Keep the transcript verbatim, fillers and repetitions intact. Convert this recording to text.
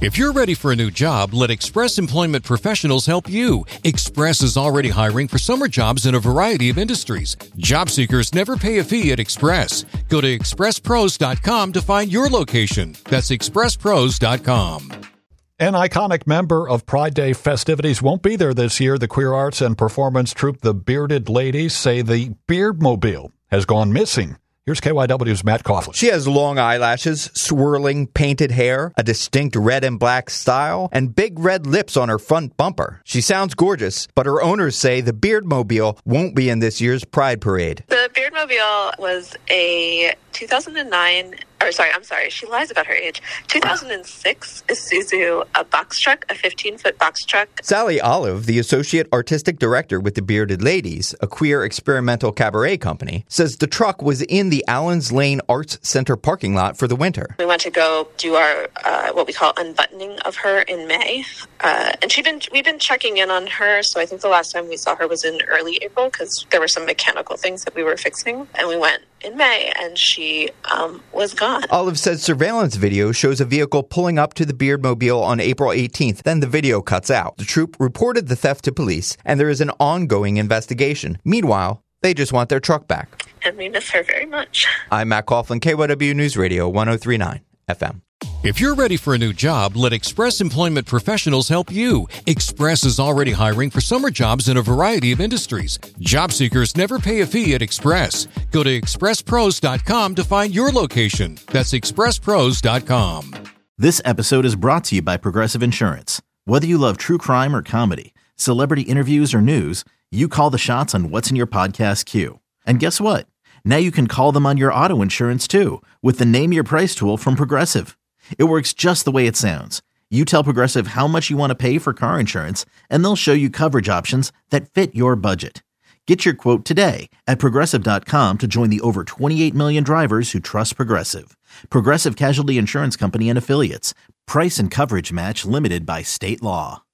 If you're ready for a new job, let Express Employment Professionals help you. Express is already hiring for summer jobs in a variety of industries. Job seekers never pay a fee at Express. Go to express pros dot com to find your location. That's express pros dot com. An iconic member of Pride Day festivities won't be there this year. The queer arts and performance troupe The Bearded Ladies say the Beardmobile has gone missing. Here's K Y W's Matt Coughlin. She has long eyelashes, swirling painted hair, a distinct red and black style, and big red lips on her front bumper. She sounds gorgeous, but her owners say the Beardmobile won't be in this year's Pride Parade. The Beardmobile was a two thousand nine, or sorry, I'm sorry, she lies about her age. two thousand six Isuzu, a box truck, a fifteen-foot box truck. Sally Olive, the associate artistic director with the Bearded Ladies, a queer experimental cabaret company, says the truck was in the Allens Lane Arts Center parking lot for the winter. We went to go do our, uh, what we call unbuttoning of her in May. Uh, and she'd been, we've been checking in on her, so I think the last time we saw her was in early April because there were some mechanical things that we were fixing. And we went in May, and she um, was gone. Olive says surveillance video shows a vehicle pulling up to the Beardmobile on April eighteenth. Then the video cuts out. The troupe reported the theft to police, and there is an ongoing investigation. Meanwhile, they just want their truck back. And we miss her very much. I'm Matt Coughlin, K Y W News Radio, one oh three point nine F M. If you're ready for a new job, let Express Employment Professionals help you. Express is already hiring for summer jobs in a variety of industries. Job seekers never pay a fee at Express. Go to express pros dot com to find your location. That's express pros dot com. This episode is brought to you by Progressive Insurance. Whether you love true crime or comedy, celebrity interviews or news, you call the shots on what's in your podcast queue. And guess what? Now you can call them on your auto insurance too with the Name Your Price tool from Progressive. It works just the way it sounds. You tell Progressive how much you want to pay for car insurance, and they'll show you coverage options that fit your budget. Get your quote today at progressive dot com to join the over twenty-eight million drivers who trust Progressive. Progressive Casualty Insurance Company and Affiliates. Price and coverage match limited by state law.